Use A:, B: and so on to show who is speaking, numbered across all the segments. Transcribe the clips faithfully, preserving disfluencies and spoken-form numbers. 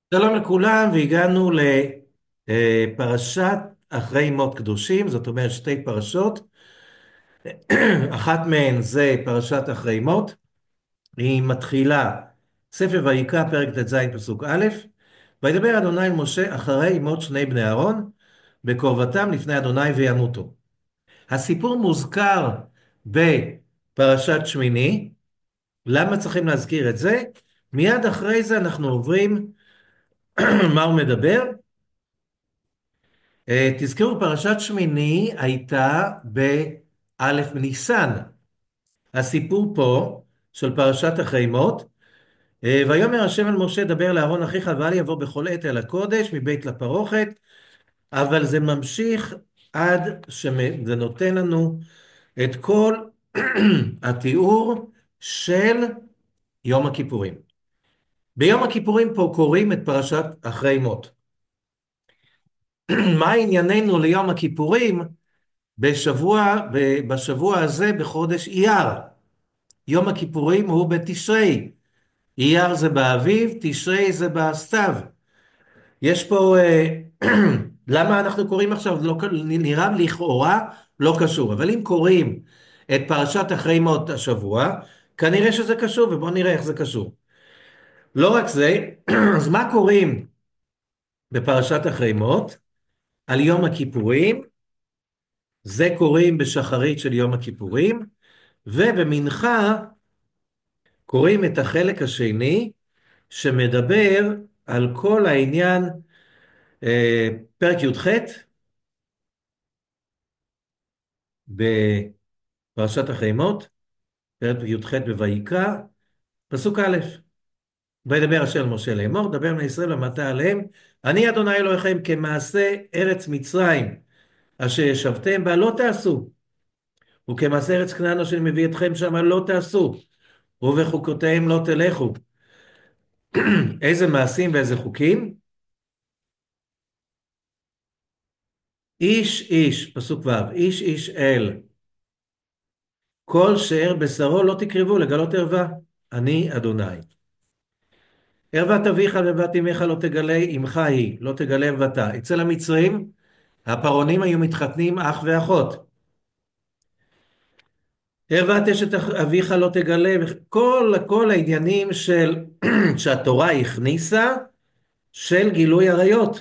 A: שלום לכולם, והגענו לפרשת אחרי מות קדושים, זאת אומרת שתי פרשות. אחת מהן זה פרשת אחרי מות, היא מתחילה ספר ויקרא פרק ט"ז פסוק א', וידבר אדוני אל משה אחרי מות שני בני אהרון בקרבתם לפני אדוני וימותו. הסיפור מוזכר בפרשת שמיני. למה צריכים להזכיר את זה? מיד אחרי זה אנחנו עוברים מה הוא מדבר. אה, תזכרו, פרשת שמיני הייתה באלף בניסן. הסיפור פה של פרשת אחרי מות, אה, ויאמר השם אל משה דבר לאהרון אחיך ואל יבוא בכל עת אל הקודש מבית לפרוכת, אבל זה ממשיך עד שזה נותן לנו את כל התיאור של יום הכיפורים. ביום הכיפורים פה קוראים את פרשת אחרי מות. מה ענייננו ליום הכיפורים? בשבוע, בשבוע הזה בחודש אייר. יום הכיפורים הוא בתשרי. אייר זה באביב, תשרי זה בסתיו. יש פה, אה, למה אנחנו קוראים עכשיו? לא, נראה לכאורה לא קשור, אבל אם קוראים את פרשת אחרי מות השבוע, כנראה שזה קשור, ובואו נראה איך זה קשור. לא רק זה, אז מה קוראים בפרשת אחרי מות? על יום הכיפורים, זה קוראים בשחרית של יום הכיפורים, ובמנחה קוראים את החלק השני שמדבר על כל העניין, אה, פרק י"ח בפרשת אחרי מות, פרק י"ח בויקרא, פסוק א', וידבר השם אל משה לאמור, דבר בני ישראל ואמרת עליהם, אני אדוני אלוהיכם כמעשה ארץ מצרים, אשר ישבתם בה לא תעשו, וכמעשה ארץ כנען אשר מביא אתכם שמה לא תעשו, ובחוקותיהם לא תלכו. איזה מעשים ואיזה חוקים? איש איש, פסוק ו', איש איש אל, כל שאר בשרו לא תקרבו לגלות ערווה, אני אדוני. ערוות אביך וערוות אמך לא תגלה, אמך היא, לא תגלה ערוותה. אצל המצרים, הפרעונים היו מתחתנים אח ואחות. ערוות אשת אביך לא תגלה, כל, כל העניינים של, שהתורה הכניסה, של גילוי עריות.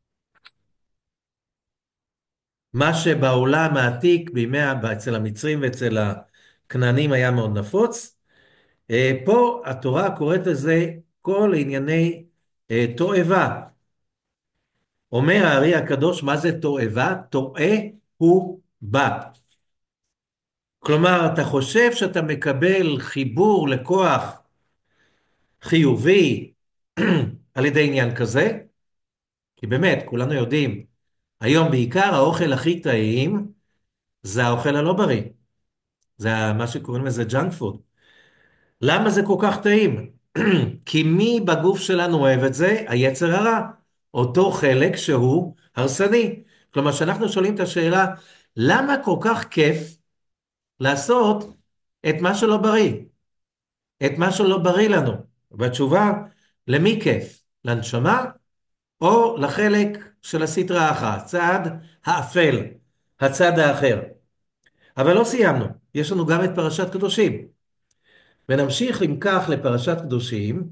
A: מה שבעולם העתיק, בימי, אצל המצרים ואצל הכנענים היה מאוד נפוץ, אה, פה התורה קוראת לזה כל ענייני אה, תועבה. אומר הארי הקדוש, מה זה תועבה? טועה הוא בא. כלומר, אתה חושב שאתה מקבל חיבור לכוח חיובי על ידי עניין כזה, כי באמת, כולנו יודעים, היום בעיקר האוכל הכי טעים זה האוכל הלא בריא. זה מה שקוראים לזה ג'אנק פוד. למה זה כל כך טעים? כי מי בגוף שלנו אוהב את זה? היצר הרע. אותו חלק שהוא הרסני. כלומר, שאנחנו שואלים את השאלה, למה כל כך כיף לעשות את מה שלא בריא? את מה שלא בריא לנו? והתשובה, למי כיף? לנשמה או לחלק של הסטרא אחרא, הצד האפל, הצד האחר? אבל לא סיימנו, יש לנו גם את פרשת קדושים. ונמשיך אם כך לפרשת קדושים,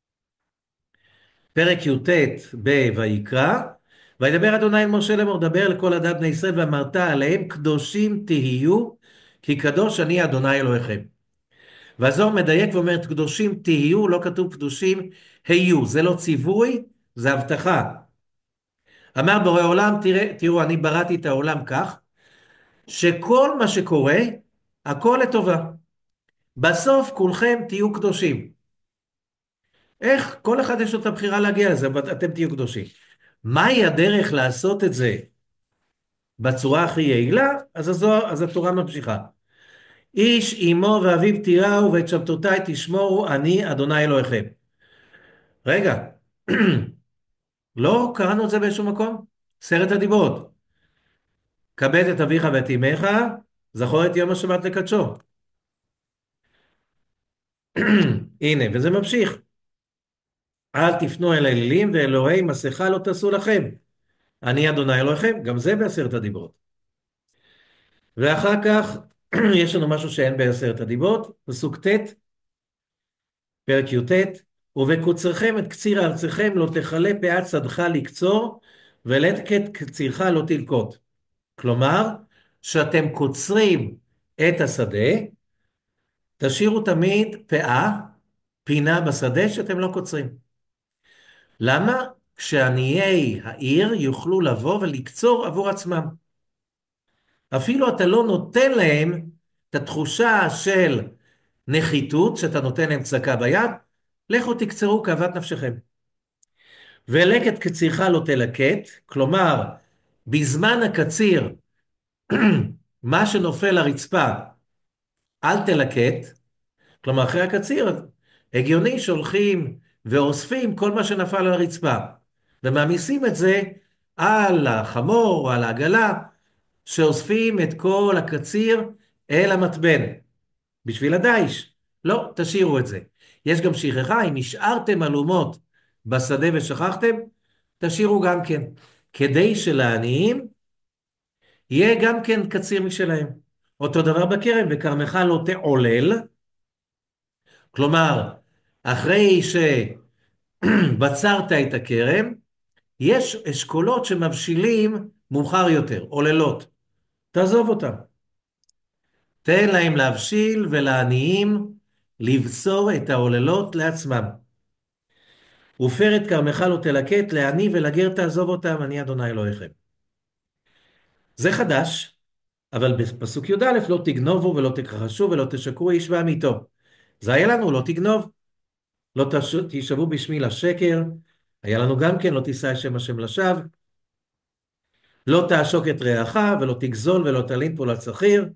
A: פרק י"ט בויקרא, וידבר אדוני אל משה לאמור, דבר לכל עדת בני ישראל ואמרת עליהם, קדושים תהיו, כי קדוש אני אדוני אלוהיכם. והזוהר מדייק ואומר, קדושים תהיו, לא כתוב קדושים היו, זה לא ציווי, זה הבטחה. אמר בורא עולם, תראה, תראו, אני בראתי את העולם כך, שכל מה שקורה, הכל לטובה. בסוף כולכם תהיו קדושים. איך? כל אחד יש לו את הבחירה להגיע לזה, אבל אתם תהיו קדושים. מהי הדרך לעשות את זה בצורה הכי יעילה? אז, הזו, אז התורה ממשיכה. איש אמו ואביו תיראו ואת שבתותיי תשמורו, אני אדוני אלוהיכם. רגע, לא קראנו את זה באיזשהו מקום? עשרת הדיברות. כבד את אביך ואת אמך, זכור את יום השבת לקדשו. הנה, וזה ממשיך. אל תפנו אל האלילים ואלוהי מסכה לא תעשו לכם. אני אדוני אלוהיכם, גם זה בעשרת הדיברות. ואחר כך יש לנו משהו שאין בעשרת הדיברות, פסוק ט', פרק י"ט, ובקוצרכם את קציר ארצכם לא תכלה פאת שדך לקצור, ולקט קצירך לא תלקוט. כלומר, שאתם קוצרים את השדה, תשאירו תמיד פאה, פינה בשדה שאתם לא קוצרים. למה? כשעניי העיר יוכלו לבוא ולקצור עבור עצמם. אפילו אתה לא נותן להם את התחושה של נחיתות, שאתה נותן להם צדקה ביד, לכו תקצרו כאוות נפשכם. ולקט קצירך לא תלקט, כלומר, בזמן הקציר, מה שנופל לרצפה, אל תלקט, כלומר, אחרי הקציר, הגיוני שהולכים ואוספים כל מה שנפל על הרצפה, ומעמיסים את זה על החמור או על העגלה, שאוספים את כל הקציר אל המטבן, בשביל הדיש. לא, תשאירו את זה. יש גם שכחה, אם השארתם אלומות בשדה ושכחתם, תשאירו גם כן, כדי שלעניים יהיה גם כן קציר משלהם. אותו דבר בכרם, וכרמך לא תעולל, כלומר, אחרי שבצרת את הכרם, יש אשכולות שמבשילים מאוחר יותר, עוללות. תעזוב אותם. תן להם להבשיל ולעניים לבשור את העוללות לעצמם. ופרת כרמך לא תלקט, לעני ולגר תעזוב אותם, אני אדוני אלוהיכם. זה חדש, אבל בפסוק י"א לא תגנובו ולא תכחשו ולא תשקרו איש בעמיתו. זה היה לנו, לא תגנוב. לא תשבו בשמי לשקר, היה לנו גם כן, לא תישא שם השם לשווא, לא תעשוק את רעך ולא תגזול ולא תלין פעולת שכיר,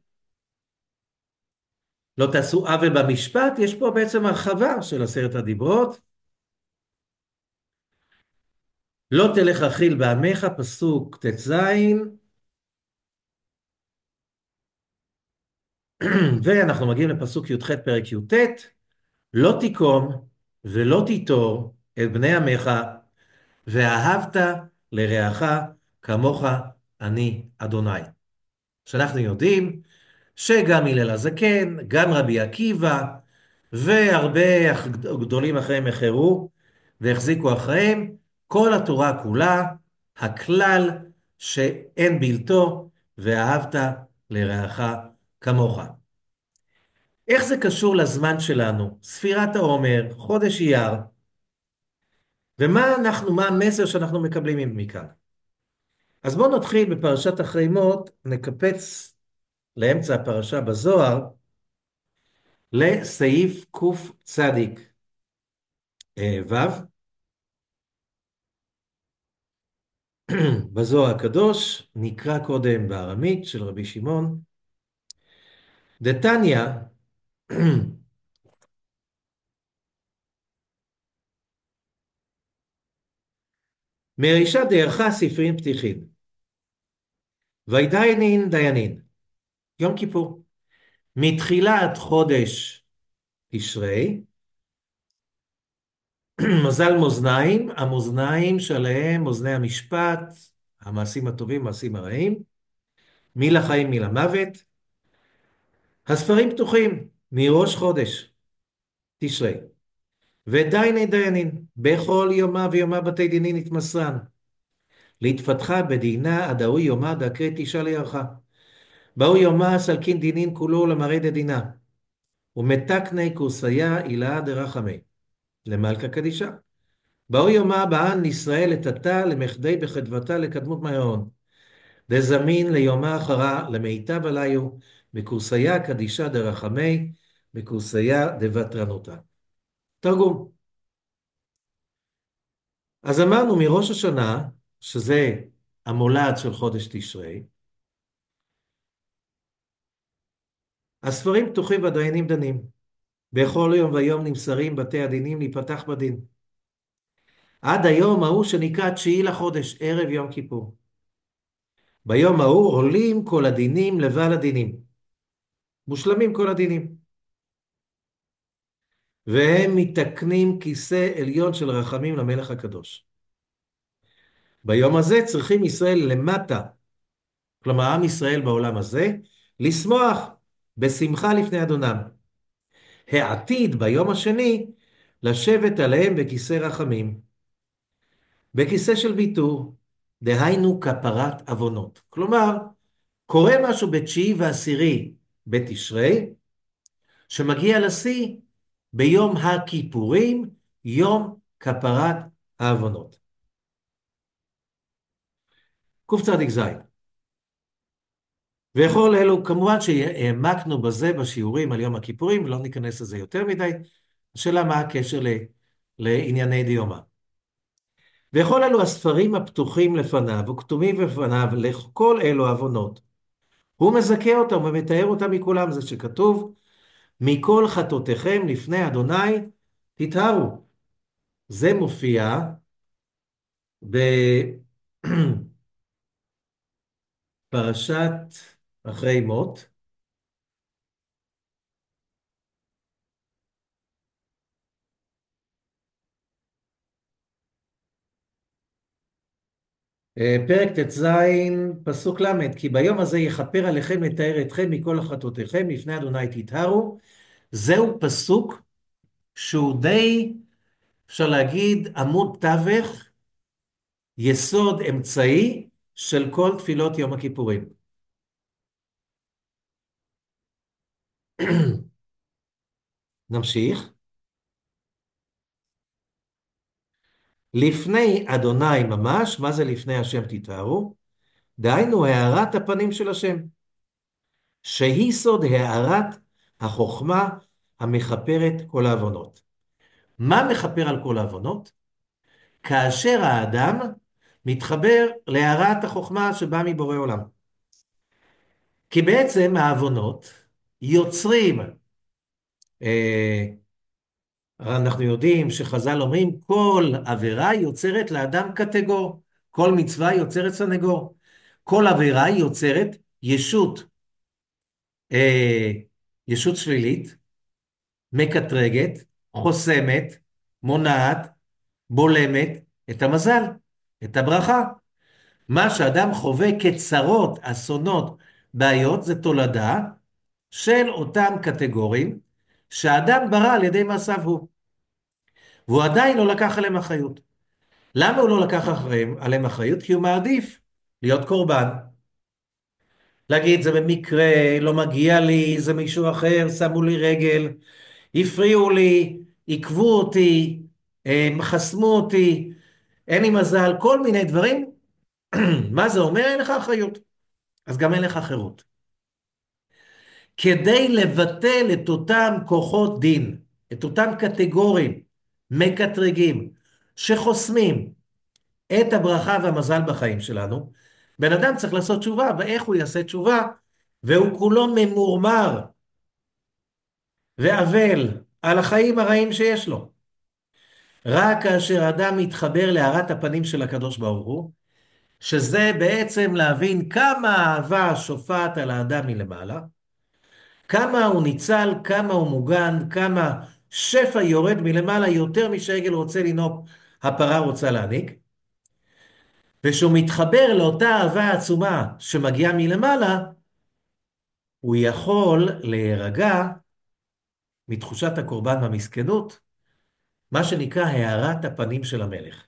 A: לא תעשו עוול במשפט. יש פה בעצם הרחבה של עשרת הדיברות. לא תלך רכיל בעמך, פסוק ט"ז, ואנחנו מגיעים לפסוק י"ח פרק י"ט, לא תיקום ולא תיטור את בני עמך, ואהבת לרעך כמוך אני אדוני. שאנחנו יודעים שגם הלל הזקן, גם רבי עקיבא, והרבה גדולים אחריהם החרו והחזיקו אחריהם, כל התורה כולה, הכלל שאין בלתו, ואהבת לרעך כמוך. איך זה קשור לזמן שלנו? ספירת העומר, חודש אייר, ומה אנחנו, מה המסר שאנחנו מקבלים מכאן? אז בואו נתחיל בפרשת אחרי מות, נקפץ לאמצע הפרשה בזוהר, לסעיף קוף צדיק ו' בזוהר הקדוש, נקרא קודם בארמית של רבי שמעון, דתניא, מרישא דערכה ספרים פתיחין, וידיינין דיינין, יום כיפור, מתחילת חודש תשרי, מזל מאזניים, המאזניים שלהם מאזני המשפט, המעשים הטובים, המעשים הרעים, מי לחיים מי למוות, הספרים פתוחים מראש חודש תשרי, ודייני דיינים, בכל יומה ויומה בתי דינין התמסרן, להתפתחה בדינה עד ההוא יומה דקרי תשעה לירחה. באו יומה סלקין דינין כולו למראה דדינה, ומתקני כורסיה אילאה דרחמי, למלכה קדישה. באו יומה בען ישראל לטאטה למחדי בחדוותה לקדמות מההון, דזמין ליומה אחרה למיטב עליו, בקורסיה קדישה דרחמי, בקורסיה דוותרנותה. תרגום. אז אמרנו מראש השנה, שזה המולד של חודש תשרי, הספרים פתוחים והדיינים דנים. בכל יום ויום נמסרים בתי הדינים להיפתח בדין. עד היום ההוא שנקרא תשיעי לחודש, ערב יום כיפור. ביום ההוא עולים כל הדינים לבעל הדינים. מושלמים כל הדינים. והם מתקנים כיסא עליון של רחמים למלך הקדוש. ביום הזה צריכים ישראל למטה, כלומר עם ישראל בעולם הזה, לשמוח בשמחה לפני אדונם. העתיד ביום השני לשבת עליהם בכיסא רחמים, בכיסא של ויתור, דהיינו כפרת עוונות. כלומר, קורה משהו בתשיעי ועשירי בתשרי, שמגיע לשיא ביום הכיפורים, יום כפרת העוונות. קצ"ז. וכל אלו, כמובן שהעמקנו בזה בשיעורים על יום הכיפורים, ולא ניכנס לזה יותר מדי. השאלה מה הקשר ל, לענייני דיומא. וכל אלו הספרים הפתוחים לפניו וכתובים בפניו לכל אלו עוונות. הוא מזכה אותם ומתאר אותם מכולם, זה שכתוב, מכל חטאותיכם לפני אדוני תטהרו. זה מופיע בפרשת אחרי מות, פרק ט"ז, פסוק ל', כי ביום הזה יכפר עליכם לתאר אתכם מכל חטאותיכם לפני אדוני תטהרו. זהו פסוק שהוא די, אפשר להגיד, עמוד תווך, יסוד אמצעי של כל תפילות יום הכיפורים. נמשיך. לפני אדוני ממש, מה זה לפני השם תטהרו? דהיינו הארת הפנים של השם, שהיא סוד הארת החוכמה המכפרת כל העוונות. מה מכפר על כל העוונות? כאשר האדם מתחבר להארת החוכמה שבאה מבורא עולם. כי בעצם העוונות יוצרים, אה, אנחנו יודעים שחז"ל אומרים, כל עבירה יוצרת לאדם קטגור, כל מצווה יוצרת סנגור, כל עבירה יוצרת ישות, אה, ישות שלילית, מקטרגת, חוסמת, מונעת, בולמת את המזל, את הברכה. מה שאדם חווה כצרות, אסונות, בעיות, זה תולדה של אותם קטגורים שהאדם ברא על ידי מעשיו הוא. והוא עדיין לא לקח עליהם אחריות. למה הוא לא לקח אחריהם, עליהם אחריות? כי הוא מעדיף להיות קורבן. להגיד, זה במקרה, לא מגיע לי, זה מישהו אחר, שמו לי רגל, הפריעו לי, עיכבו אותי, חסמו אותי, אין לי מזל, כל מיני דברים. מה זה אומר? אין לך אחריות. אז גם אין לך חירות. כדי לבטל את אותם כוחות דין, את אותם קטגורים, מקטרגים, שחוסמים את הברכה והמזל בחיים שלנו, בן אדם צריך לעשות תשובה, ואיך הוא יעשה תשובה? והוא כולו ממורמר ואבל על החיים הרעים שיש לו. רק כאשר אדם מתחבר להארת הפנים של הקדוש ברוך הוא, שזה בעצם להבין כמה האהבה שופעת על האדם מלמעלה, כמה הוא ניצל, כמה הוא מוגן, כמה שפע יורד מלמעלה יותר משעגל רוצה לנהוג, הפרה רוצה להעניק, ושהוא מתחבר לאותה אהבה עצומה שמגיעה מלמעלה, הוא יכול להירגע מתחושת הקורבן והמסכנות, מה שנקרא הארת הפנים של המלך.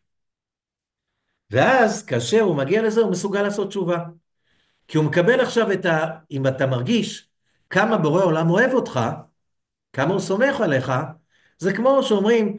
A: ואז כאשר הוא מגיע לזה הוא מסוגל לעשות תשובה. כי הוא מקבל עכשיו את ה... אם אתה מרגיש כמה בורא עולם אוהב אותך, כמה הוא סומך עליך, זה כמו שאומרים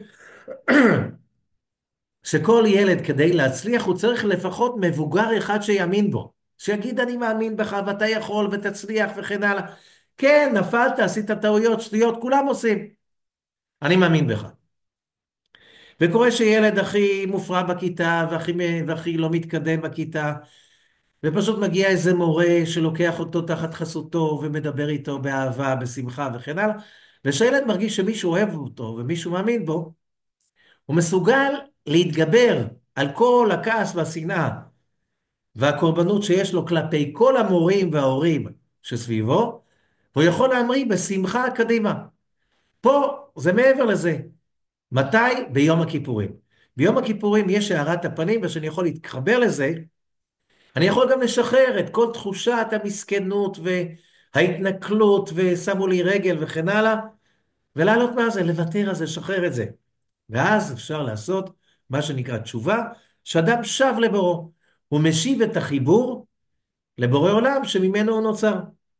A: שכל ילד כדי להצליח הוא צריך לפחות מבוגר אחד שיאמין בו. שיגיד אני מאמין בך ואתה יכול ותצליח וכן הלאה. כן, נפלת, עשית טעויות, שטויות, כולם עושים. אני מאמין בך. וקורה שילד הכי מופרע בכיתה והכי, והכי לא מתקדם בכיתה, ופשוט מגיע איזה מורה שלוקח אותו תחת חסותו ומדבר איתו באהבה, בשמחה וכן הלאה, ושילד מרגיש שמישהו אוהב אותו ומישהו מאמין בו, הוא מסוגל להתגבר על כל הכעס והשנאה והקורבנות שיש לו כלפי כל המורים וההורים שסביבו, והוא יכול להמריא בשמחה קדימה. פה זה מעבר לזה. מתי? ביום הכיפורים. ביום הכיפורים יש הארת הפנים, ושאני יכול להתחבר לזה, אני יכול גם לשחרר את כל תחושת המסכנות וההתנכלות, ושמו לי רגל וכן הלאה, ולעלות מה זה, לוותר על זה, לשחרר את זה. ואז אפשר לעשות מה שנקרא תשובה, שאדם שב לבורו. הוא משיב את החיבור לבורא עולם שממנו הוא נוצר.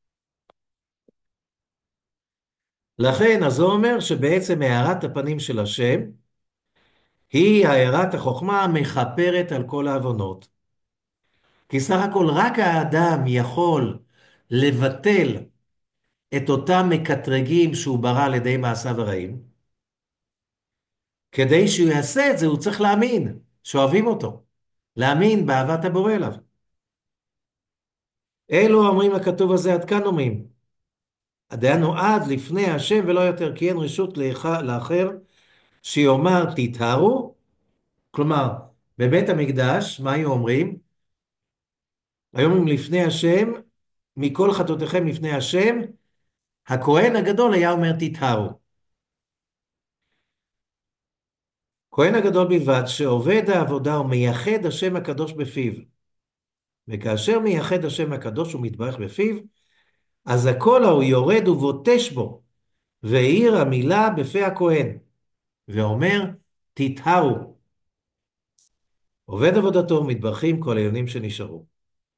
A: לכן, אז הוא אומר שבעצם הארת הפנים של השם, היא הארת החוכמה המכפרת על כל העוונות. כי סך הכל רק האדם יכול לבטל את אותם מקטרגים שהוא ברא על ידי מעשיו הרעים. כדי שהוא יעשה את זה הוא צריך להאמין שאוהבים אותו, להאמין באהבת הבורא אליו. אלו אומרים הכתוב הזה, עד כאן אומרים, הדעה נועד לפני השם ולא יותר, כי אין רשות לאחר שיאמר תתהרו. כלומר, בבית המקדש, מה היו אומרים? היום הם לפני השם, מכל חטאותיכם לפני השם, הכהן הגדול היה אומר תתהרו. כהן הגדול בלבד שעובד העבודה ומייחד השם הקדוש בפיו. וכאשר מייחד השם הקדוש ומתברך בפיו, אז הכל ההוא יורד ובוטש בו, והעיר המילה בפה הכהן, ואומר תתהרו. עובד עבודתו ומתברכים כל העיונים שנשארו.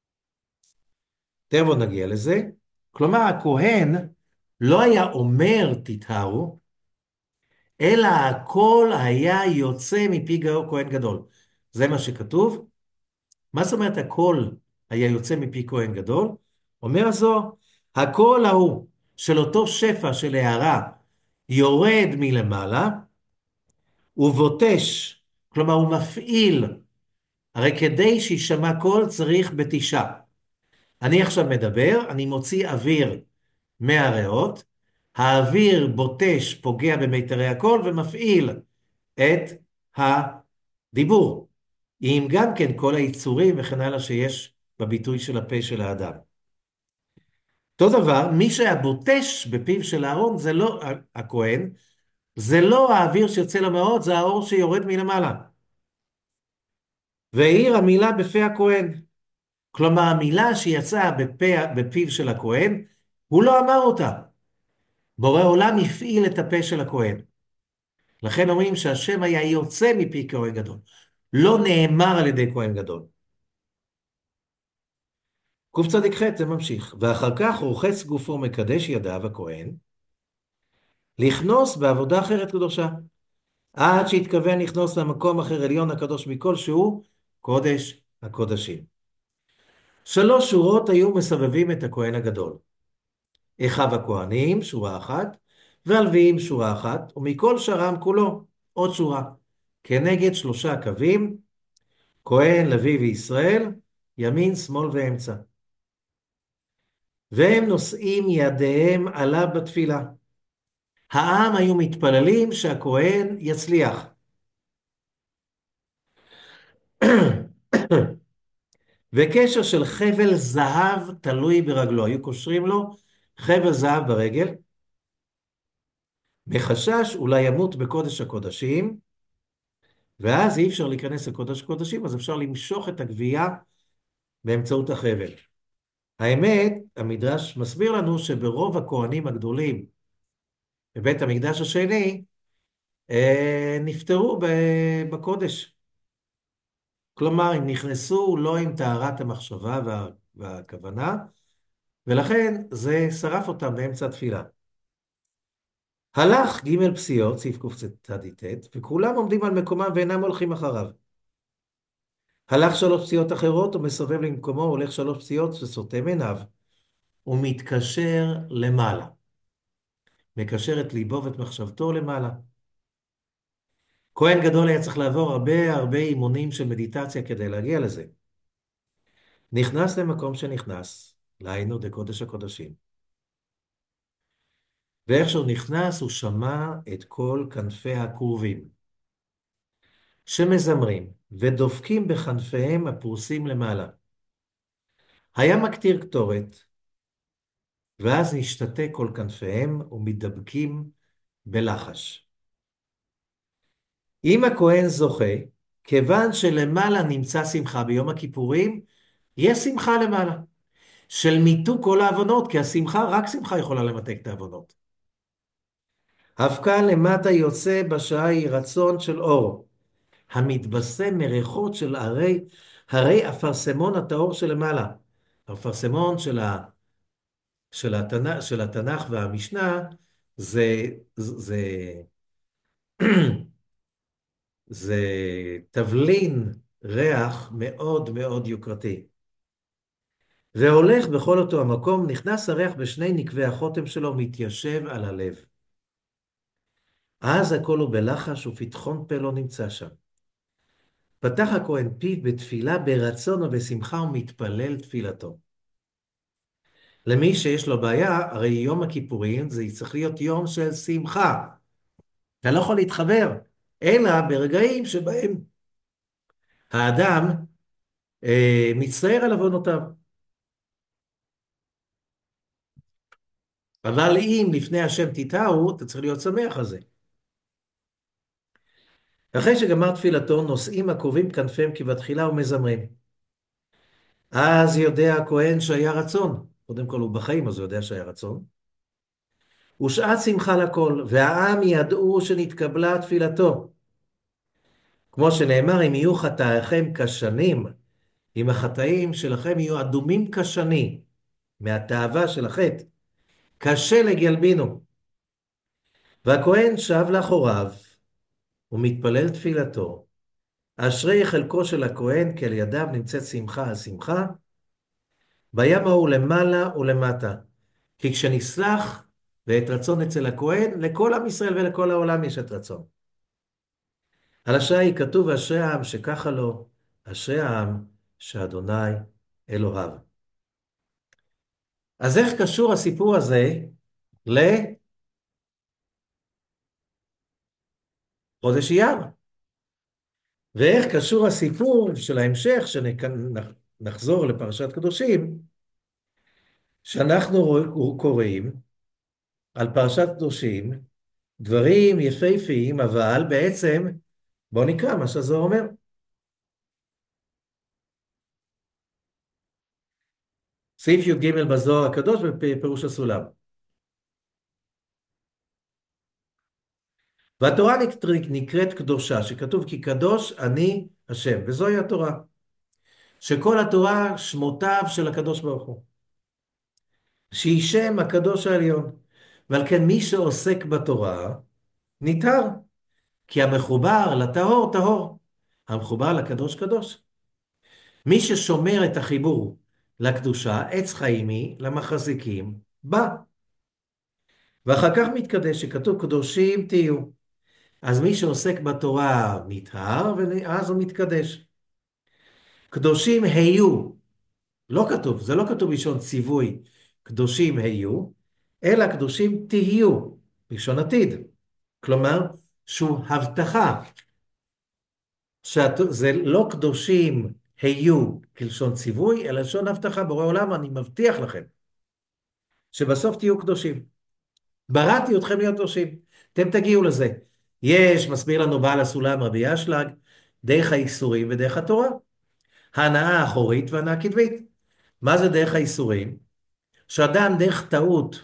A: תכף נגיע לזה. כלומר, הכהן לא היה אומר תתהרו, אלא הכל היה יוצא מפי כהן גדול. זה מה שכתוב. מה זאת אומרת הכל היה יוצא מפי כהן גדול? אומר הזוהר, הכל ההוא של אותו שפע של הערה יורד מלמעלה, ובוטש, כלומר הוא מפעיל, הרי כדי שישמע קול צריך בתישה. אני עכשיו מדבר, אני מוציא אוויר מהריאות, האוויר בוטש פוגע במיתרי הקול ומפעיל את הדיבור, עם גם כן כל היצורים וכן הלאה שיש בביטוי של הפה של האדם. אותו דבר, מי שהיה בוטש בפיו של אהרון זה לא הכהן, זה לא האוויר שיוצא לו מאוד, זה האור שיורד מלמעלה. והעיר המילה בפה הכהן. כלומר, המילה שיצאה בפה, בפיו של הכהן, הוא לא אמר אותה. בורא עולם הפעיל את הפה של הכהן. לכן אומרים שהשם היה יוצא מפי כהן גדול. לא נאמר על ידי כהן גדול. קצ"ח זה ממשיך. ואחר כך רוחץ גופו מקדש ידיו הכהן, לכנוס בעבודה אחרת קדושה. עד שהתכוון לכנוס למקום אחר עליון הקדוש מכל שהוא קודש הקודשים. שלוש שורות היו מסבבים את הכהן הגדול. אחיו הכהנים, שורה אחת, והלוויים שורה אחת, ומכל שרם כולו עוד שורה. כנגד שלושה קווים, כהן, לוי וישראל, ימין, שמאל ואמצע. והם נושאים ידיהם עליו בתפילה. העם היו מתפללים שהכהן יצליח. וקשר של חבל זהב תלוי ברגלו. היו קושרים לו חבל זהב ברגל, בחשש אולי ימות בקודש הקודשים, ואז אי אפשר להיכנס לקודש הקודשים, אז אפשר למשוך את הגבייה באמצעות החבל. האמת, המדרש מסביר לנו שברוב הכהנים הגדולים בבית המקדש השני, אה, נפטרו בקודש. כלומר, הם נכנסו לא עם טהרת המחשבה וה, והכוונה, ולכן זה שרף אותם באמצע התפילה. הלך ג' פסיעות, סעיף קצ"ט, וכולם עומדים על מקומם ואינם הולכים אחריו. הלך שלוש פסיעות אחרות ומסובב למקומו, הולך שלוש פסיעות וסותם עיניו, ומתקשר למעלה. מקשר את ליבו ואת מחשבתו למעלה. כהן גדול היה צריך לעבור הרבה הרבה אימונים של מדיטציה כדי להגיע לזה. נכנס למקום שנכנס, להיינו דקודש הקודשים. ואיך שהוא נכנס, הוא שמע את כל כנפי הכרובים, שמזמרים ודופקים בכנפיהם הפרוסים למעלה. היה מקטיר קטורת, ואז נשתתה כל כנפיהם ומתדבקים בלחש. אם הכהן זוכה, כיוון שלמעלה נמצא שמחה ביום הכיפורים, יש שמחה למעלה. של מיתוק כל העוונות, כי השמחה, רק שמחה יכולה למתק את העוונות. אבקה למטה יוצא בשעה היא רצון של אור, המתבשם מריחות של הרי, הרי אפרסמון הטהור שלמעלה. האפרסמון של, ה, של, התנ"ך, של התנ"ך והמשנה זה, זה, זה תבלין ריח מאוד מאוד יוקרתי. והולך בכל אותו המקום, נכנס הריח בשני נקבי החותם שלו, מתיישב על הלב. אז הכל הוא בלחש ופתחון פה לא נמצא שם. פתח הכהן פיו בתפילה ברצון ובשמחה ומתפלל תפילתו. למי שיש לו בעיה, הרי יום הכיפורים זה צריך להיות יום של שמחה. אתה לא יכול להתחבר, אלא ברגעים שבהם האדם אה, מצטער על עוונותיו. אבל אם לפני השם תיטעו, אתה צריך להיות שמח על זה. אחרי שגמר תפילתו, נושאים הקרובים כנפיהם כבתחילה ומזמרים. אז יודע הכהן שהיה רצון. קודם כל הוא בחיים, אז הוא יודע שהיה רצון. ושעת שמחה לכל, והעם ידעו שנתקבלה תפילתו. כמו שנאמר, אם יהיו חטאיכם כשנים, אם החטאים שלכם יהיו אדומים כשני, מהתאווה של החטא, כשלג ילבינו. והכהן שב לאחוריו, ומתפלל תפילתו. אשרי חלקו של הכהן, כי על ידיו נמצאת שמחה על שמחה, בים ההוא למעלה ולמטה. כי כשנסלח ואת רצון אצל הכהן, לכל עם ישראל ולכל העולם יש את רצון. על השעה כתוב, אשרי העם שככה לו, אשרי העם שאדוני אלוהיו. אז איך קשור הסיפור הזה לחודש אייר? ואיך קשור הסיפור של ההמשך, שנחזור לפרשת קדושים, שאנחנו קוראים על פרשת קדושים, דברים יפהפיים, אבל בעצם, בואו נקרא מה שהזוהר אומר. סעיף י"ג בזוהר הקדוש בפירוש הסולם. והתורה נקראת קדושה, שכתוב כי קדוש אני השם, וזוהי התורה. שכל התורה שמותיו של הקדוש ברוך הוא. שהיא שם הקדוש העליון. ועל כן מי שעוסק בתורה נטהר, כי המחובר לטהור טהור, המחובר לקדוש קדוש. מי ששומר את החיבור לקדושה, עץ חיימי למחזיקים, בא. ואחר כך מתקדש, שכתוב קדושים תהיו. אז מי שעוסק בתורה נטהר, ואז הוא מתקדש. קדושים היו, לא כתוב, זה לא כתוב בלשון ציווי, קדושים היו, אלא קדושים תהיו, בלשון עתיד. כלומר, שהוא הבטחה, שזה לא קדושים היו כלשון ציווי, אלא לשון הבטחה, בורא עולם, אני מבטיח לכם, שבסוף תהיו קדושים. בראתי אתכם להיות קדושים, אתם תגיעו לזה. יש, מסביר לנו בעל הסולם רבי אשלג, דרך האיסורים ודרך התורה. ההנאה האחורית וההנאה הקדמית. מה זה דרך האיסורים? שאדם דרך טעות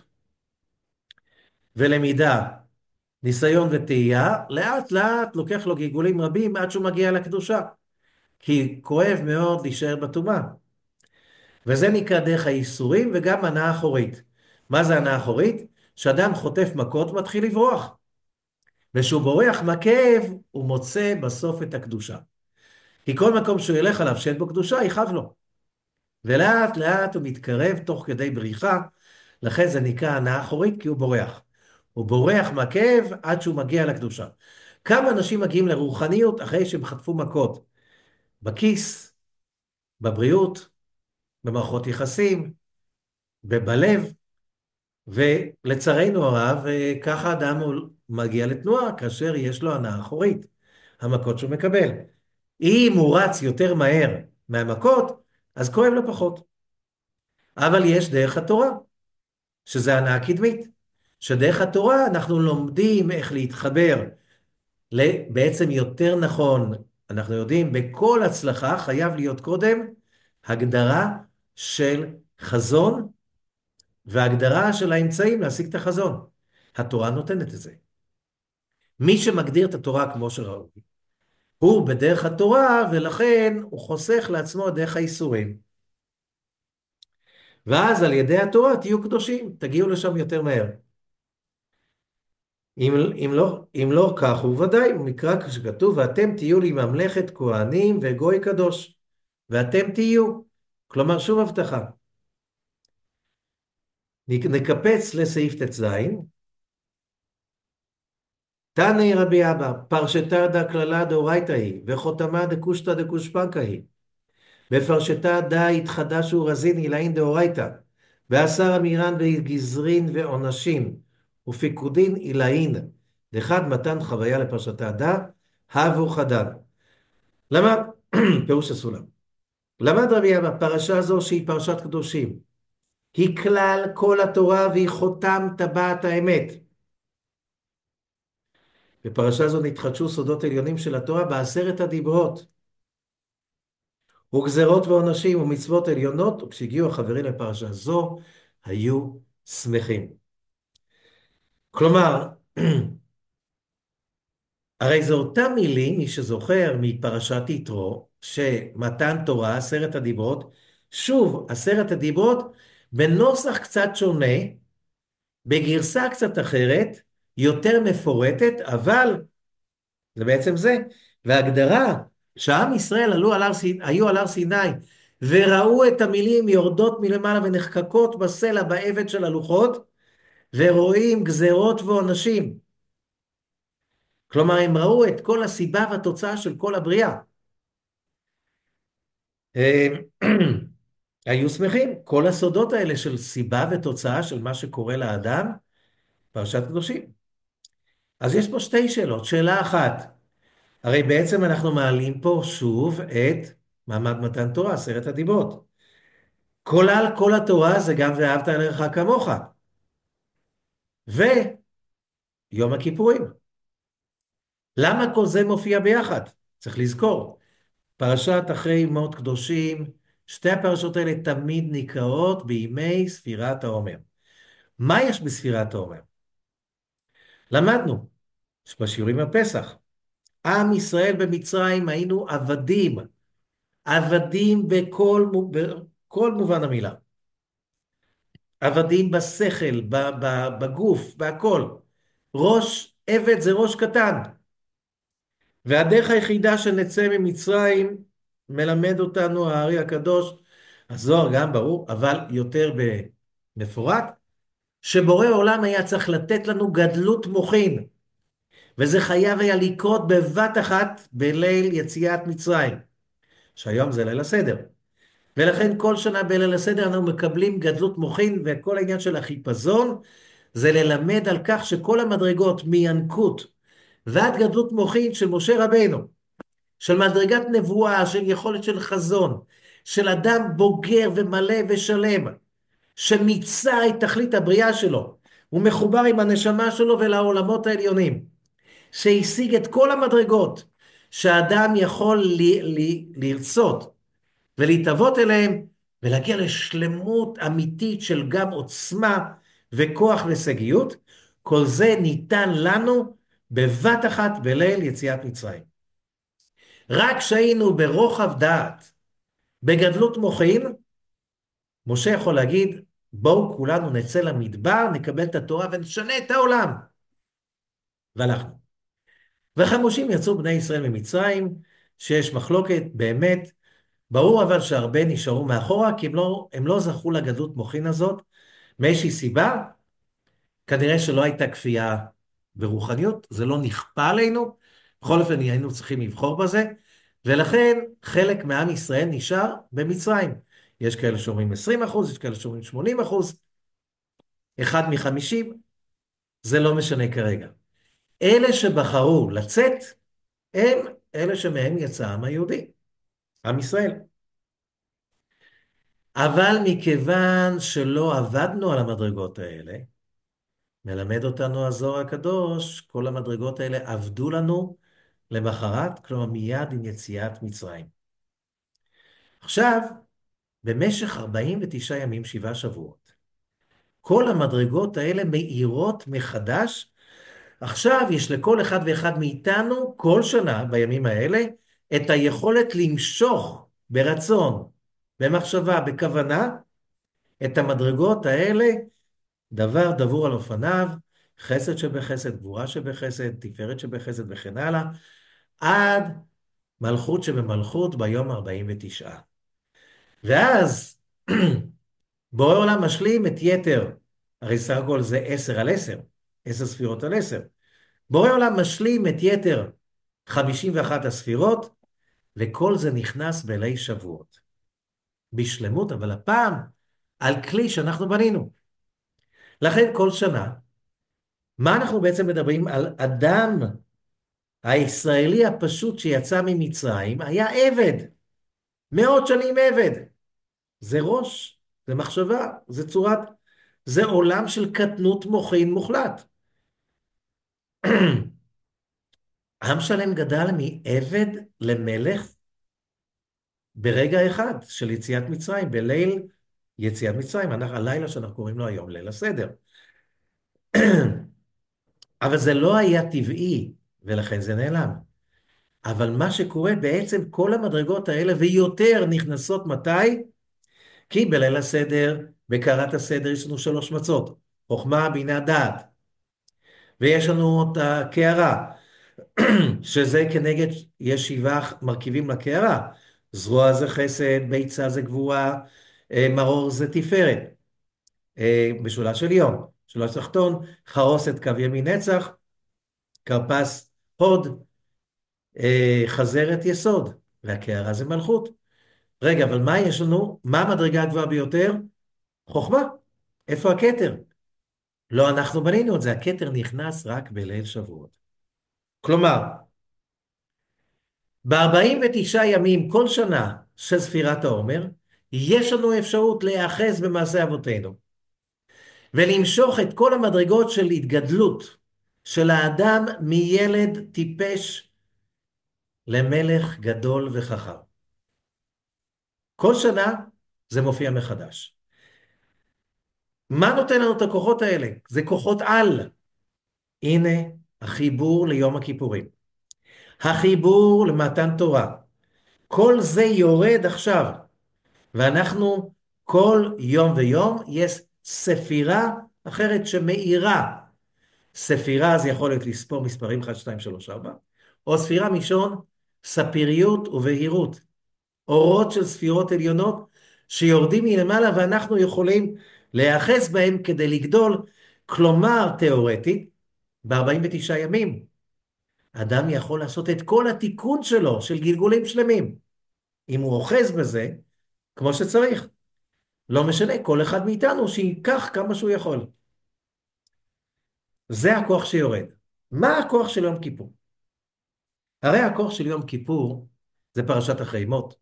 A: ולמידה, ניסיון וטעייה, לאט לאט לוקח לו גיגולים רבים עד שהוא מגיע לקדושה. כי כואב מאוד להישאר בטומאה. וזה נקרא דרך האיסורים וגם הנאה אחורית. מה זה הנאה אחורית? שאדם חוטף מכות ומתחיל לברוח. ושהוא בורח מכאב, הוא מוצא בסוף את הקדושה. כי כל מקום שהוא ילך עליו שאין בו קדושה, יכאב לו. ולאט לאט הוא מתקרב תוך כדי בריחה, לכן זה נקרא הנאה אחורית כי הוא בורח. הוא בורח מהכאב עד שהוא מגיע לקדושה. כמה אנשים מגיעים לרוחניות אחרי שהם חטפו מכות? בכיס, בבריאות, במערכות יחסים, בלב, ולצערנו הרב, ככה אדם מגיע לתנועה כאשר יש לו הנאה אחורית, המכות שהוא מקבל. אם הוא רץ יותר מהר מהמכות, אז כואב לו פחות. אבל יש דרך התורה, שזה הנאה קדמית, שדרך התורה אנחנו לומדים איך להתחבר. ל- בעצם יותר נכון, אנחנו יודעים, בכל הצלחה חייב להיות קודם הגדרה של חזון, והגדרה של האמצעים להשיג את החזון. התורה נותנת את זה. מי שמגדיר את התורה כמו שראוי, הוא בדרך התורה, ולכן הוא חוסך לעצמו דרך האיסורים. ואז על ידי התורה תהיו קדושים, תגיעו לשם יותר מהר. אם, אם לא, אם לא כך הוא ודאי, הוא מקרא כשכתוב, ואתם תהיו לי ממלכת כהנים וגוי קדוש. ואתם תהיו. כלומר, שוב הבטחה. נקפץ לסעיף ט"ז. תניא רבי אבא, פרשתא דקללה דאורייתא היא, וחותמא דקושטא דגושפנקא היא. בפרשתא דא התחדשו רזין עילאין דאורייתא, ועשר אמירן וגזרין ועונשים, ופיקודין עילאין, דחד מתן חוויה לפרשתא דא, הבו חדן. למה? פירוש הסולם. למד רבי אבא, פרשה זו שהיא פרשת קדושים, היא כלל כל התורה והיא חותם טבעת האמת. בפרשה זו נתחדשו סודות עליונים של התורה בעשרת הדיברות, וגזרות ועונשים ומצוות עליונות, וכשהגיעו החברים לפרשה זו, היו שמחים. כלומר, הרי זה אותם מילים, מי שזוכר מפרשת יתרו, שמתן תורה, עשרת הדיברות, שוב, עשרת הדיברות, בנוסח קצת שונה, בגרסה קצת אחרת, יותר מפורטת, אבל זה בעצם זה. וההגדרה שעם ישראל עלו על הר, היו על הר סיני, וראו את המילים יורדות מלמעלה ונחקקות בסלע בעבד של הלוחות, ורואים גזרות ועונשים. כלומר, הם ראו את כל הסיבה והתוצאה של כל הבריאה. היו שמחים. כל הסודות האלה של סיבה ותוצאה של מה שקורה לאדם, פרשת קדושים. אז יש פה שתי שאלות. שאלה אחת, הרי בעצם אנחנו מעלים פה שוב את מעמד מתן תורה, עשרת הדיברות. כולל כל התורה זה גם ואהבת לרעך כמוך. ויום הכיפורים. למה כל זה מופיע ביחד? צריך לזכור. פרשת אחרי מות קדושים, שתי הפרשות האלה תמיד נקראות בימי ספירת העומר. מה יש בספירת העומר? למדנו בשיעורים בפסח. עם ישראל במצרים היינו עבדים. עבדים בכל, בכל מובן המילה. עבדים בשכל, בגוף, בהכל. ראש עבד זה ראש קטן. והדרך היחידה שנצא ממצרים מלמד אותנו הארי הקדוש, הזוהר גם ברור, אבל יותר במפורט, שבורא עולם היה צריך לתת לנו גדלות מוחין, וזה חייב היה לקרות בבת אחת בליל יציאת מצרים, שהיום זה ליל הסדר. ולכן כל שנה בליל הסדר אנחנו מקבלים גדלות מוחין, וכל העניין של החיפזון זה ללמד על כך שכל המדרגות מינקות ועד גדלות מוחין של משה רבינו, של מדרגת נבואה, של יכולת של חזון, של אדם בוגר ומלא ושלם, שמיצה את תכלית הבריאה שלו, הוא מחובר עם הנשמה שלו ולעולמות העליונים, שהשיג את כל המדרגות שהאדם יכול ל- ל- לרצות ולהתאבות אליהם, ולהגיע לשלמות אמיתית של גם עוצמה וכוח וסגיות. כל זה ניתן לנו בבת אחת בליל יציאת מצרים. רק שהיינו ברוחב דעת, בגדלות מוחין, משה יכול להגיד, בואו כולנו נצא למדבר, נקבל את התורה ונשנה את העולם. והלכנו. וחמושים יצאו בני ישראל ממצרים, שיש מחלוקת באמת, ברור אבל שהרבה נשארו מאחורה, כי הם לא, הם לא זכו לגדלות מוחין הזאת, מאיזושהי סיבה, כנראה שלא הייתה כפייה ברוחניות, זה לא נכפה עלינו, בכל אופן היינו צריכים לבחור בזה, ולכן חלק מעם ישראל נשאר במצרים. יש כאלה שאומרים עשרים אחוז, יש כאלה שאומרים שמונים אחוז, אחד מחמישים, זה לא משנה כרגע. אלה שבחרו לצאת, הם אלה שמהם יצא העם היהודי, עם ישראל. אבל מכיוון שלא עבדנו על המדרגות האלה, מלמד אותנו הזוהר הקדוש, כל המדרגות האלה עבדו לנו למחרת, כלומר מיד עם יציאת מצרים. עכשיו, במשך ארבעים ותשעה ימים, שבעה שבועות, כל המדרגות האלה מאירות מחדש. עכשיו יש לכל אחד ואחד מאיתנו, כל שנה בימים האלה, את היכולת למשוך ברצון, במחשבה, בכוונה, את המדרגות האלה, דבר דבור על אופניו, חסד שבחסד, גבורה שבחסד, תפארת שבחסד וכן הלאה, עד מלכות שבמלכות ביום ארבעים ותשע. ואז בורא עולם משלים את יתר, הרי סך הכל זה עשר על עשר, עשר ספירות על עשר. בורא עולם משלים את יתר חמישים ואחת הספירות, וכל זה נכנס בליל שבועות. בשלמות, אבל הפעם על כלי שאנחנו בנינו. לכן כל שנה, מה אנחנו בעצם מדברים? על אדם הישראלי הפשוט שיצא ממצרים, היה עבד. מאות שנים עבד. זה ראש, זה מחשבה, זה צורת, זה עולם של קטנות מוחין מוחלט. עם שלם גדל מעבד למלך ברגע אחד של יציאת מצרים, בליל יציאת מצרים, אנחנו, הלילה שאנחנו קוראים לו היום ליל הסדר. אבל זה לא היה טבעי, ולכן זה נעלם. אבל מה שקורה בעצם, כל המדרגות האלה ויותר נכנסות מתי? כי בליל הסדר, בקרת הסדר, יש לנו שלוש מצות, חוכמה, בינה, דעת. ויש לנו את הקערה, שזה כנגד, יש שבעה מרכיבים לקערה. זרוע זה חסד, ביצה זה גבורה, מרור זה תפארת. משולש עליון, משולש תחתון, חרוסת קו ימין נצח, כרפס הוד, חזרת יסוד, והקערה זה מלכות. רגע, אבל מה יש לנו? מה המדרגה הגבוהה ביותר? חוכמה. איפה הכתר? לא אנחנו בנינו את זה, הכתר נכנס רק בליל שבועות. כלומר, ב-ארבעים ותשעה ימים כל שנה של ספירת העומר, יש לנו אפשרות להיאחז במעשה אבותינו, ולמשוך את כל המדרגות של התגדלות של האדם מילד טיפש למלך גדול וחכם. כל שנה זה מופיע מחדש. מה נותן לנו את הכוחות האלה? זה כוחות על. הנה החיבור ליום הכיפורים. החיבור למתן תורה. כל זה יורד עכשיו. ואנחנו כל יום ויום יש ספירה אחרת שמאירה. ספירה זה יכול להיות לספור מספרים אחת, שתיים, שלוש, ארבע, או ספירה משון ספיריות ובהירות. אורות של ספירות עליונות שיורדים מלמעלה ואנחנו יכולים להיאחז בהם כדי לגדול. כלומר, תיאורטית, ב-ארבעים ותשעה ימים, אדם יכול לעשות את כל התיקון שלו, של גלגולים שלמים. אם הוא אוחז בזה, כמו שצריך. לא משנה, כל אחד מאיתנו שיקח כמה שהוא יכול. זה הכוח שיורד. מה הכוח של יום כיפור? הרי הכוח של יום כיפור זה פרשת אחרי מות.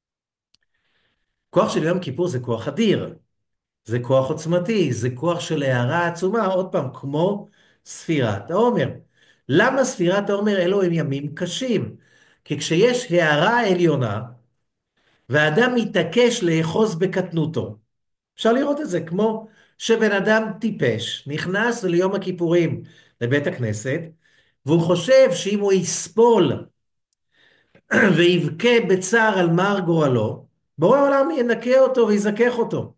A: כוח של יום כיפור זה כוח אדיר. זה כוח עוצמתי, זה כוח של הערה עצומה, עוד פעם, כמו ספירת העומר. למה ספירת העומר אלו הם ימים קשים? כי כשיש הערה עליונה, והאדם מתעקש לאחוז בקטנותו, אפשר לראות את זה כמו שבן אדם טיפש, נכנס ליום הכיפורים לבית הכנסת, והוא חושב שאם הוא יספול ויבכה בצער על מר גורלו, בורא עולם ינקה אותו ויזכך אותו.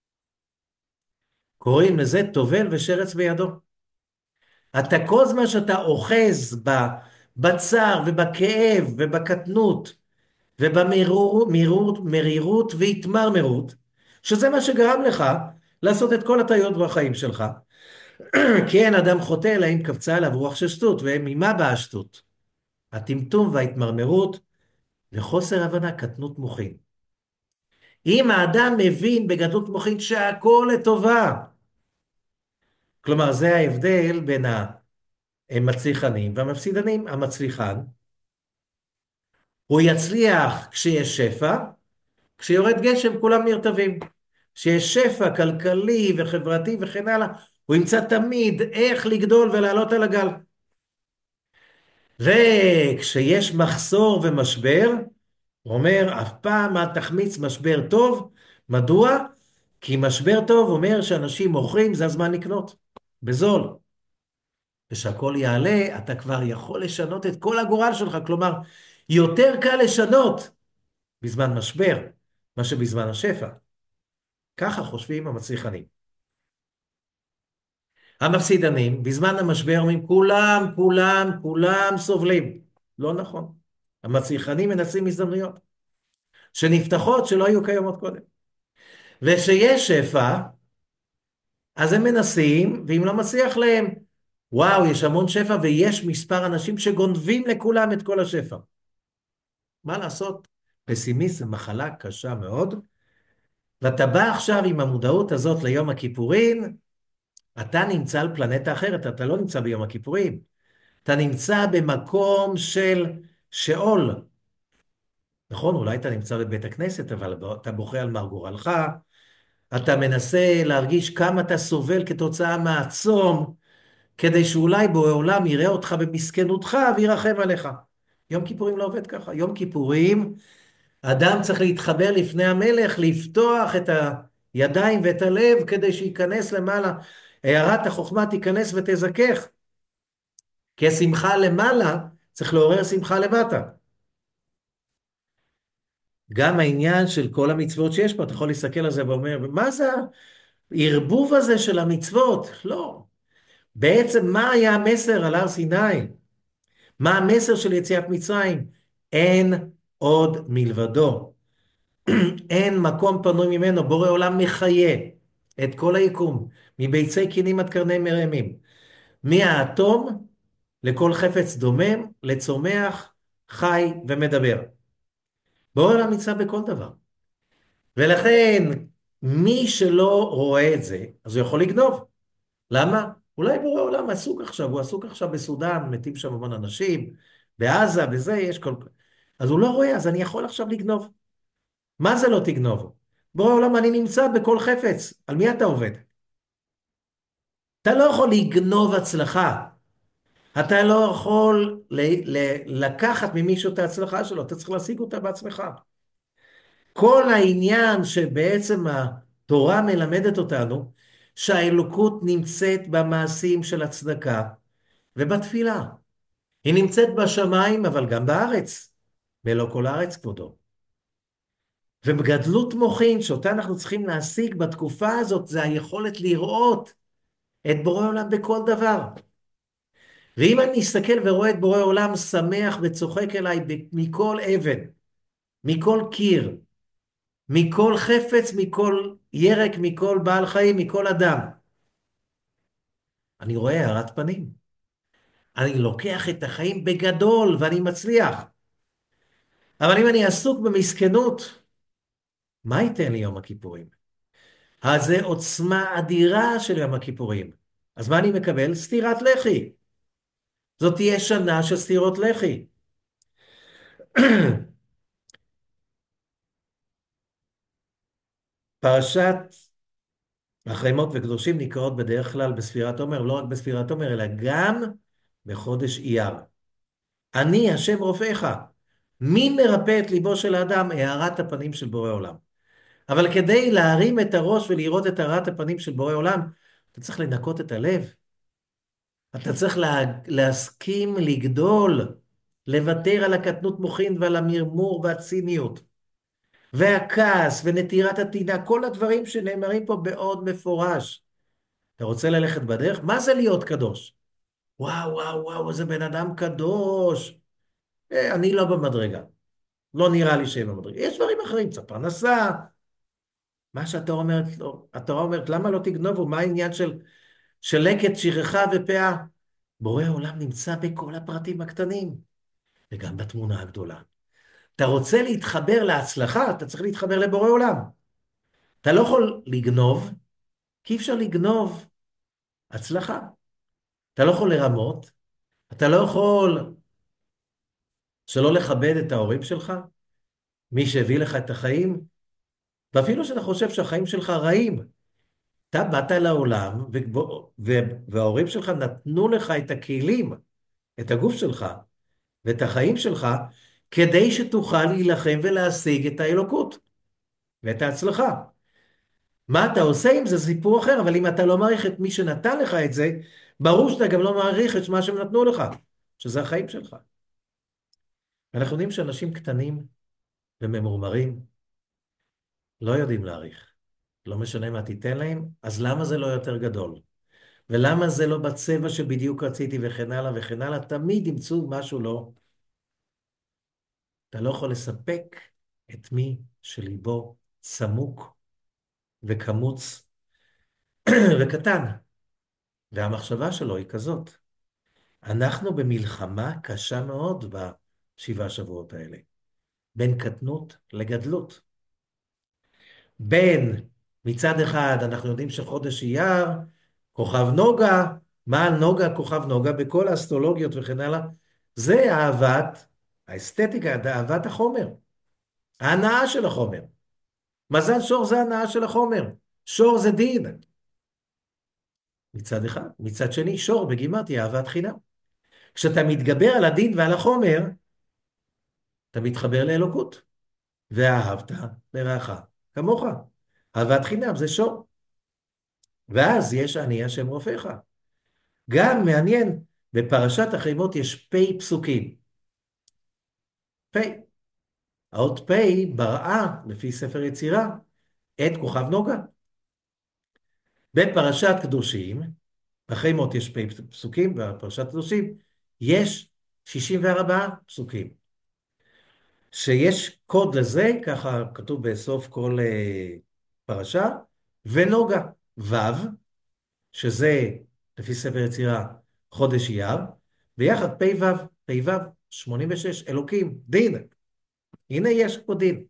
A: קוראים לזה טובל ושרץ בידו. אתה כל זמן שאתה אוחז בצער ובכאב ובקטנות ובמרירות והתמרמרות, שזה מה שגרם לך לעשות את כל הטעויות בחיים שלך. כי אין אדם חוטא אלא אם קפצה עליו רוח של שטות, וממה באה השטות? הטמטום וההתמרמרות וחוסר הבנה, קטנות מוחין. אם האדם מבין בגדלות מוחין שהכל לטובה, כלומר זה ההבדל בין המצליחנים והמפסידנים. המצליחן, הוא יצליח כשיש שפע, כשיורד גשם כולם נרטבים. כשיש שפע כלכלי וחברתי וכן הלאה, הוא ימצא תמיד איך לגדול ולעלות על הגל. וכשיש מחסור ומשבר, הוא אומר, אף פעם אל תחמיץ משבר טוב. מדוע? כי משבר טוב אומר שאנשים מוכרים, זה הזמן לקנות. בזול. ושהכל יעלה, אתה כבר יכול לשנות את כל הגורל שלך. כלומר, יותר קל לשנות בזמן משבר, מה שבזמן השפע. ככה חושבים המצליחנים. המפסידנים, בזמן המשבר אומרים, כולם, כולם, כולם סובלים. לא נכון. המצליחנים מנצלים הזדמנויות, שנפתחות שלא היו קיימות קודם. ושיש שפע, אז הם מנסים, ואם לא מצליח להם, וואו, יש המון שפע, ויש מספר אנשים שגונבים לכולם את כל השפע. מה לעשות? פסימיסט זה מחלה קשה מאוד, ואתה בא עכשיו עם המודעות הזאת ליום הכיפורים, אתה נמצא על פלנטה אחרת, אתה לא נמצא ביום הכיפורים. אתה נמצא במקום של שאול. נכון, אולי אתה נמצא בבית הכנסת, אבל אתה בוכה על מר גורלך, אתה מנסה להרגיש כמה אתה סובל כתוצאה מהצום, כדי שאולי בורא עולם יראה אותך במסכנותך וירחם עליך. יום כיפורים לא עובד ככה. יום כיפורים, אדם צריך להתחבר לפני המלך, לפתוח את הידיים ואת הלב כדי שייכנס למעלה. הערת החוכמה תיכנס ותזכך. כי השמחה למעלה צריך לעורר שמחה למטה. גם העניין של כל המצוות שיש פה, אתה יכול להסתכל על זה ואומר, מה זה הערבוב הזה של המצוות? לא. בעצם מה היה המסר על הר סיני? מה המסר של יציאת מצרים? אין עוד מלבדו. אין מקום פנוי ממנו, בורא עולם מחיה את כל היקום, מביצי קינים עד קרני מרמים, מהאטום לכל חפץ דומם, לצומח, חי ומדבר. בורא עולם נמצא בכל דבר. ולכן, מי שלא רואה את זה, אז הוא יכול לגנוב. למה? אולי בורא עולם עסוק עכשיו, הוא עסוק עכשיו בסודן, מתים שם המון אנשים, בעזה, בזה יש כל... אז הוא לא רואה, אז אני יכול עכשיו לגנוב. מה זה לא תגנוב? בורא עולם, אני נמצא בכל חפץ. על מי אתה עובד? אתה לא יכול לגנוב הצלחה. אתה לא יכול ל- ל- לקחת ממישהו את ההצלחה שלו, אתה צריך להשיג אותה בעצמך. כל העניין שבעצם התורה מלמדת אותנו, שהאלוקות נמצאת במעשים של הצדקה ובתפילה. היא נמצאת בשמיים, אבל גם בארץ. ולא כל הארץ כבודו. ובגדלות מוחין, שאותה אנחנו צריכים להשיג בתקופה הזאת, זה היכולת לראות את בורא עולם בכל דבר. ואם אני אסתכל ורואה את בורא עולם שמח וצוחק אליי מכל אבן, מכל קיר, מכל חפץ, מכל ירק, מכל בעל חיים, מכל אדם, אני רואה הארת פנים. אני לוקח את החיים בגדול ואני מצליח. אבל אם אני עסוק במסכנות, מה ייתן לי יום הכיפורים? אז זה עוצמה אדירה של יום הכיפורים. אז מה אני מקבל? סתירת לחי. זאת תהיה שנה של סתירות לחי. פרשת אחרי מות וקדושים נקראות בדרך כלל בספירת עומר, לא רק בספירת עומר, אלא גם בחודש אייר. אני השם רופאיך. מי מרפא את ליבו של האדם? הארת הפנים של בורא עולם. אבל כדי להרים את הראש ולראות את הארת הפנים של בורא עולם, אתה צריך לנקות את הלב. אתה צריך לה, להסכים לגדול, לוותר על הקטנות מוחין ועל המרמור והציניות. והכעס ונטירת הטינה, כל הדברים שנאמרים פה מאוד מפורש. אתה רוצה ללכת בדרך? מה זה להיות קדוש? וואו, וואו, וואו, איזה בן אדם קדוש. אה, אני לא במדרגה. לא נראה לי שיהיה במדרגה. יש דברים אחרים, צריך פרנסה. מה שהתורה אומרת, לא. התורה אומרת, למה לא תגנובו? מה העניין של, של לקט, שכחה ופאה? בורא עולם נמצא בכל הפרטים הקטנים, וגם בתמונה הגדולה. אתה רוצה להתחבר להצלחה, אתה צריך להתחבר לבורא עולם. אתה לא יכול לגנוב, כי אי אפשר לגנוב הצלחה. אתה לא יכול לרמות, אתה לא יכול שלא לכבד את ההורים שלך, מי שהביא לך את החיים, ואפילו שאתה חושב שהחיים שלך רעים, אתה באת לעולם, ובו- ו- וההורים שלך נתנו לך את הכלים, את הגוף שלך ואת החיים שלך, כדי שתוכל להילחם ולהשיג את האלוקות ואת ההצלחה. מה אתה עושה עם זה סיפור אחר, אבל אם אתה לא מעריך את מי שנתן לך את זה, ברור שאתה גם לא מעריך את מה שהם נתנו לך, שזה החיים שלך. אנחנו יודעים שאנשים קטנים וממורמרים לא יודעים להעריך. לא משנה מה תיתן להם, אז למה זה לא יותר גדול? ולמה זה לא בצבע שבדיוק רציתי וכן הלאה וכן הלאה? תמיד ימצאו משהו לא. אתה לא יכול לספק את מי שליבו סמוק וקמוץ וקטן. והמחשבה שלו היא כזאת. אנחנו במלחמה קשה מאוד בשבעה שבועות האלה. בין קטנות לגדלות. בין מצד אחד אנחנו יודעים שחודש אייר, כוכב נוגה, מה על נוגה, כוכב נוגה, בכל האסטרולוגיות וכן הלאה, זה אהבת, האסתטיקה, אהבת החומר, ההנאה של החומר. מזל שור זה הנאה של החומר, שור זה דין. מצד אחד, מצד שני, שור בגימטריה אהבת חינם. כשאתה מתגבר על הדין ועל החומר, אתה מתחבר לאלוקות. ואהבת לרעך כמוך. אהבת חינם זה שור. ואז יש אני השם רופאך. גם מעניין, בפרשת החימות יש פי פסוקים. פי. האות פי בראה, לפי ספר יצירה, את כוכב נוגה. בפרשת קדושים, בחימות יש פי פסוקים, בפרשת קדושים יש שישים וארבעה פסוקים. שיש קוד לזה, ככה כתוב בסוף כל uh, פרשה, ונוגה, ו', שזה לפי ספר יצירה חודש אייר, ויחד פי ו', פי ו', שמונים ושש, אלוקים, דין. הנה יש פה דין.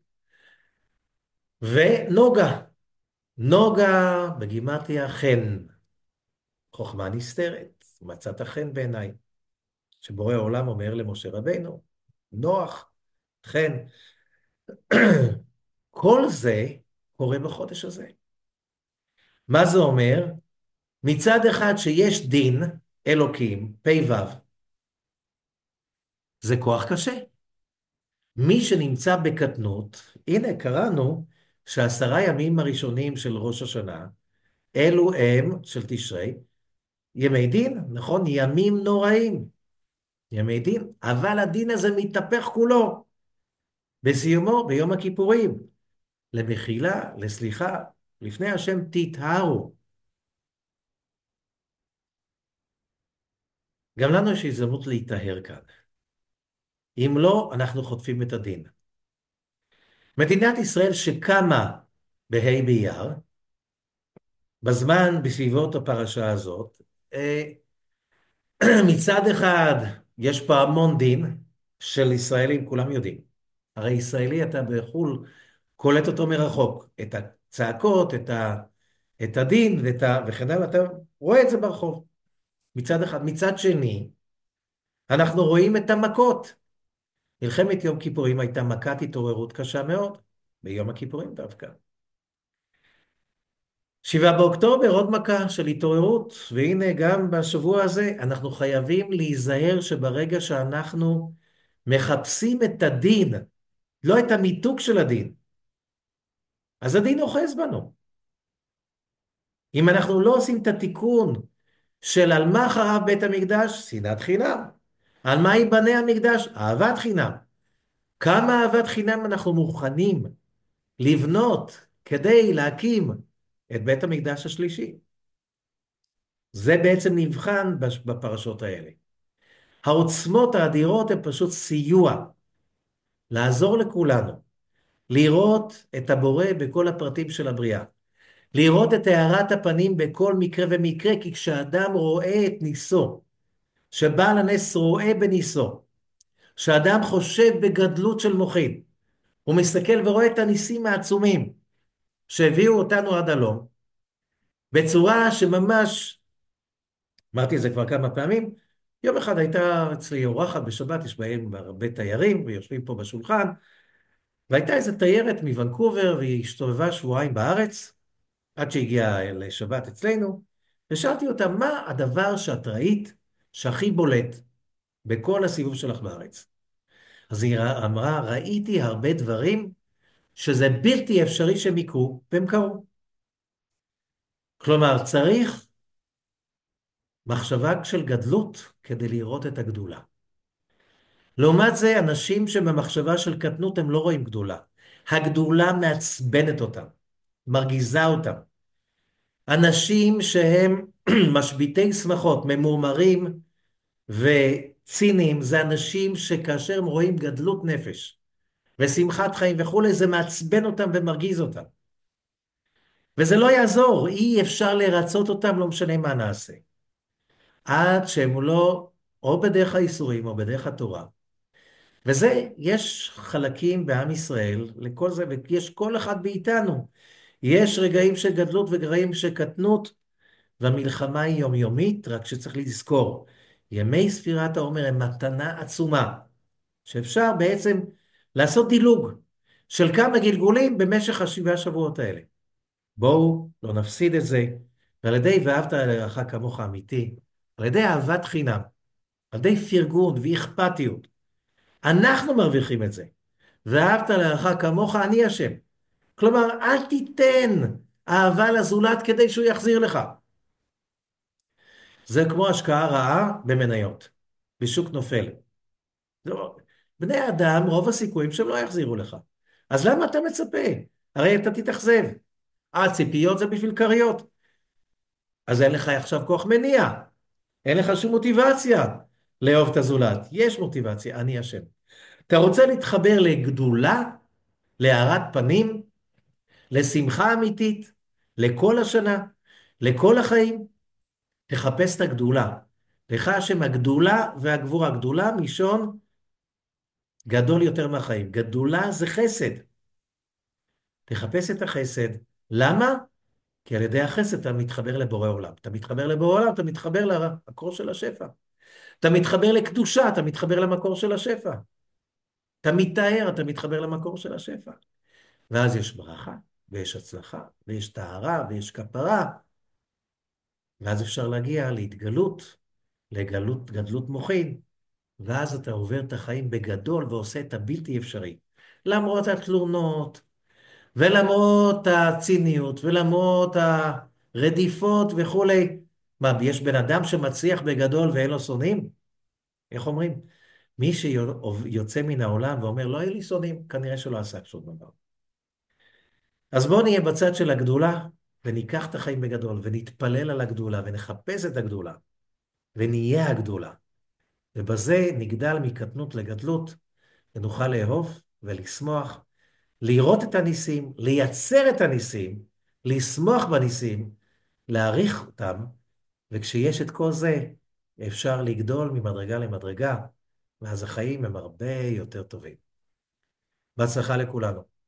A: ונוגה, נוגה בגימטריה חן, חוכמה נסתרת, מצאת חן בעיניי, שבורא העולם אומר למשה רבינו, נוח, חן. כל זה קורה בחודש הזה. מה זה אומר? מצד אחד שיש דין, אלוקים, פי ו', זה כוח קשה. מי שנמצא בקטנות, הנה קראנו שעשרה ימים הראשונים של ראש השנה, אלו הם של תשרי, ימי דין, נכון? ימים נוראים, ימי דין, אבל הדין הזה מתהפך כולו, בסיומו, ביום הכיפורים, למחילה, לסליחה, לפני השם תתהרו. גם לנו יש הזדמנות להתאהר כאן. אם לא, אנחנו חוטפים את הדין. מדינת ישראל שקמה בה' באייר, בזמן בסביבות הפרשה הזאת, מצד אחד יש פה המון דין של ישראלים, כולם יודעים. הרי ישראלי אתה בחול קולט אותו מרחוק, את הצעקות, את, ה, את הדין ואת ה, וכן הלאה, אתה רואה את זה ברחוב. מצד אחד. מצד שני, אנחנו רואים את המכות. מלחמת יום כיפורים הייתה מכת התעוררות קשה מאוד, ביום הכיפורים דווקא. שבעה באוקטובר, עוד מכה של התעוררות, והנה גם בשבוע הזה אנחנו חייבים להיזהר שברגע שאנחנו מחפשים את הדין, לא את המיתוק של הדין, אז הדין אוחז בנו. אם אנחנו לא עושים את התיקון של על מה חרב בית המקדש, שנאת חינם. על מה ייבנה המקדש? אהבת חינם. כמה אהבת חינם אנחנו מוכנים לבנות כדי להקים את בית המקדש השלישי? זה בעצם נבחן בפרשות האלה. העוצמות האדירות הן פשוט סיוע, לעזור לכולנו, לראות את הבורא בכל הפרטים של הבריאה, לראות את הארת הפנים בכל מקרה ומקרה, כי כשאדם רואה את ניסו, שבעל הנס רואה בניסו, שאדם חושב בגדלות של מוחין, הוא מסתכל ורואה את הניסים העצומים, שהביאו אותנו עד הלום, בצורה שממש, אמרתי את זה כבר כמה פעמים, יום אחד הייתה אצלי אורחת בשבת, יש בהם הרבה תיירים, ויושבים פה בשולחן, והייתה איזו תיירת מוונקובר, והיא השתובבה שבועיים בארץ, עד שהגיעה לשבת אצלנו, ושאלתי אותה, מה הדבר שאת ראית שהכי בולט בכל הסיבוב שלך בארץ? אז היא אמרה, ראיתי הרבה דברים שזה בלתי אפשרי שהם יקרו, והם קרו. כלומר, צריך מחשבה של גדלות כדי לראות את הגדולה. לעומת זה, אנשים שבמחשבה של קטנות הם לא רואים גדולה. הגדולה מעצבנת אותם, מרגיזה אותם. אנשים שהם משביתי שמחות, ממורמרים וציניים, זה אנשים שכאשר הם רואים גדלות נפש ושמחת חיים וכולי, זה מעצבן אותם ומרגיז אותם. וזה לא יעזור, אי אפשר לרצות אותם, לא משנה מה נעשה. עד שהם לא, או בדרך האיסורים או בדרך התורה. וזה, יש חלקים בעם ישראל, לכל זה, ויש כל אחד מאיתנו. יש רגעים של גדלות ורגעים של קטנות, והמלחמה היא יומיומית, רק שצריך לזכור. ימי ספירת העומר הם מתנה עצומה, שאפשר בעצם לעשות דילוג של כמה גלגולים במשך השבעה שבועות האלה. בואו לא נפסיד את זה, ועל ידי ואהבת לרעך כמוך אמיתי, על ידי אהבת חינם, על ידי פרגון ואכפתיות, אנחנו מרוויחים את זה. ואהבת לרעך כמוך, אני אשם. כלומר, אל תיתן אהבה לזולת כדי שהוא יחזיר לך. זה כמו השקעה רעה במניות, בשוק נופל. לא, בני אדם, רוב הסיכויים שהם לא יחזירו לך. אז למה אתה מצפה? הרי אתה תתאכזב. הציפיות זה בשביל קריות. אז אין לך עכשיו כוח מניע. אין לך שום מוטיבציה לאהוב את הזולת. יש מוטיבציה, אני אשם. אתה רוצה להתחבר לגדולה, להארת פנים, לשמחה אמיתית, לכל השנה, לכל החיים? תחפש את הגדולה. לך השם הגדולה והגבורה. הגדולה מישון גדול יותר מהחיים. גדולה זה חסד. תחפש את החסד. למה? כי על ידי החסד אתה מתחבר לבורא עולם. אתה מתחבר לבורא עולם, אתה מתחבר למקור של השפע. אתה מתחבר לקדושה, אתה מתחבר למקור של השפע. אתה מתאר, אתה מתחבר למקור של השפע. ואז יש ברכה, ויש הצלחה, ויש טהרה, ויש כפרה. ואז אפשר להגיע להתגלות, לגלות, גדלות מוחין. ואז אתה עובר את החיים בגדול ועושה את הבלתי אפשרי. למרות התלונות, ולמרות הציניות, ולמרות הרדיפות וכולי. מה, יש בן אדם שמצליח בגדול ואין לו שונאים? איך אומרים? מי שיוצא מן העולם ואומר, לא היה לי שונאים, כנראה שלא עשה שום דבר. אז בואו נהיה בצד של הגדולה, וניקח את החיים בגדול, ונתפלל על הגדולה, ונחפש את הגדולה, ונהיה הגדולה. ובזה נגדל מקטנות לגדלות, ונוכל לאהוב ולשמוח, לראות את הניסים, לייצר את הניסים, לשמוח בניסים, להעריך אותם, וכשיש את כל זה, אפשר לגדול ממדרגה למדרגה, ואז החיים הם הרבה יותר טובים. בהצלחה לכולנו.